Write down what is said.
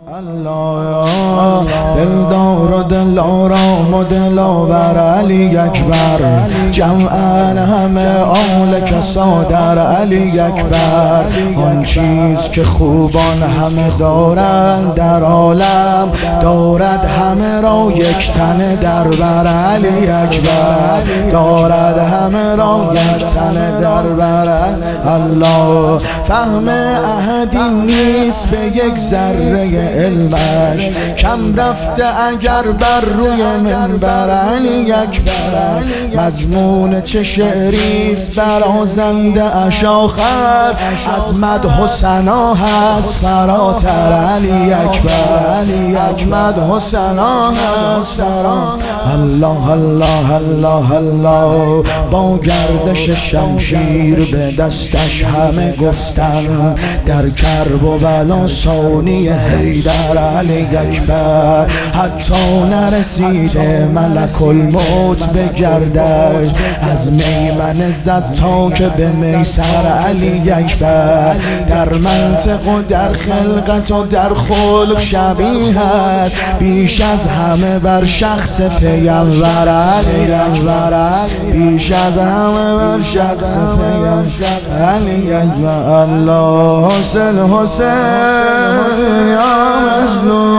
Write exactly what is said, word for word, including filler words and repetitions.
الله دلدار و دلارام و دلاور علی اکبر، جمعا همه آل کسا در علی اکبر. آن چیز که خوبان همه دارند در عالم، دارد همه را یک تن در بر علی اکبر، دارد همه را یک تن در بر. الله فهم احدی نیست به یک ذره علمش، کم رفته اگر بر روی منبر علی اکبر. مضمون چه شعریست برازنده اش آخر، از مدح و ثنا هست فراتر علی اکبر، از مدح و ثنا هست فراتر. الله الله الله الله با گردش شمشیر به دستش همه گفتن، در کرب و بلا ثانی حیدر علی اکبر. حتی نرسیده ملک الموت به گردش، از میمن زد تا که به میسر علی اکبر. در منطق و در خلقت و در خلق شبیه است، بیش از همه بر شخص پیامبر علی اکبر، بیش از همه بر شخص پیامبر علی اکبر. الله حسین حسین یا مظلوم